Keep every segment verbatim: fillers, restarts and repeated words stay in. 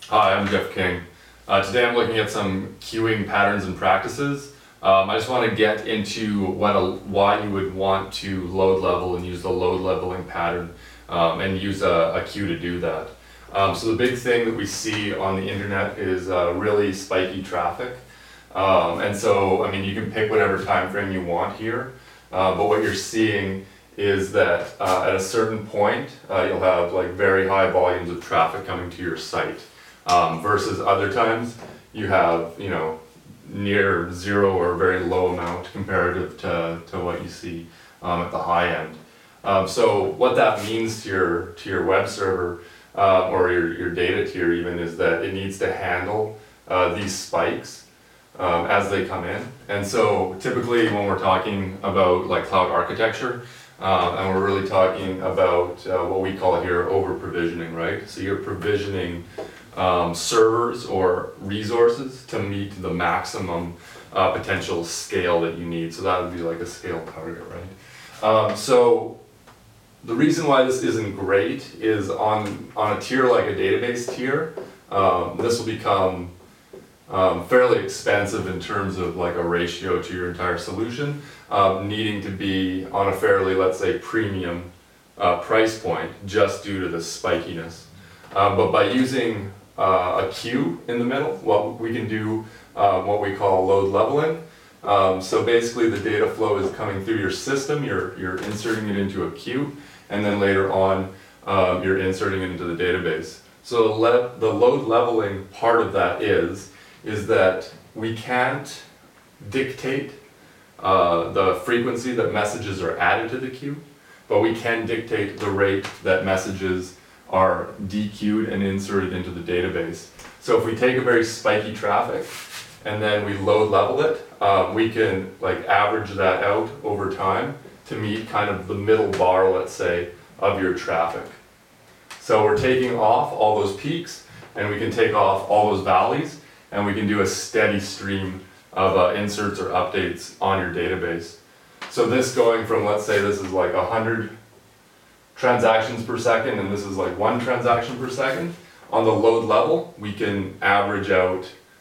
Hi, I'm Jeff King. Uh, today I'm looking at some queuing patterns and practices. Um, I just want to get into what a, why you would want to load level and use the load leveling pattern um, and use a, a queue to do that. Um, so the big thing that we see on the internet is uh, really spiky traffic. Um, and so, I mean, you can pick whatever time frame you want here, uh, but what you're seeing is that uh, at a certain point, uh, you'll have like very high volumes of traffic coming to your site. Um, versus other times you have, you know, near zero or very low amount comparative to, to what you see um, at the high end. Um, so what that means to your to your web server uh, or your, your data tier even is that it needs to handle uh, these spikes um, as they come in. And so typically when we're talking about like cloud architecture, uh, and we're really talking about uh, what we call here over provisioning, right? So you're provisioning Um, servers or resources to meet the maximum uh, potential scale that you need. So that would be like a scale target, right? Um, so the reason why this isn't great is on, on a tier like a database tier, um, this will become um, fairly expensive in terms of like a ratio to your entire solution, um, needing to be on a fairly, let's say, premium uh, price point just due to the spikiness. Um, but by using Uh, a queue in the middle, what we can do uh, what we call load leveling. Um, so basically the data flow is coming through your system, you're, you're inserting it into a queue, and then later on um, you're inserting it into the database. So le the load leveling part of that is, is that we can't dictate uh, the frequency that messages are added to the queue, but we can dictate the rate that messages are dequeued and inserted into the database. So if we take a very spiky traffic and then we load level it, um, we can like average that out over time to meet kind of the middle bar, let's say, of your traffic. So we're taking off all those peaks and we can take off all those valleys and we can do a steady stream of uh, inserts or updates on your database. So this going from, let's say this is like one hundred transactions per second and this is like one transaction per second. On the load level, we can average out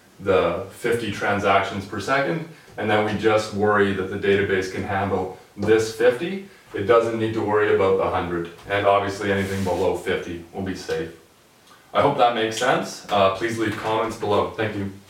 the fifty transactions per second and then we just worry that the database can handle this fifty. It doesn't need to worry about the one hundred, and obviously anything below fifty will be safe. I hope that makes sense. Uh, please leave comments below. Thank you.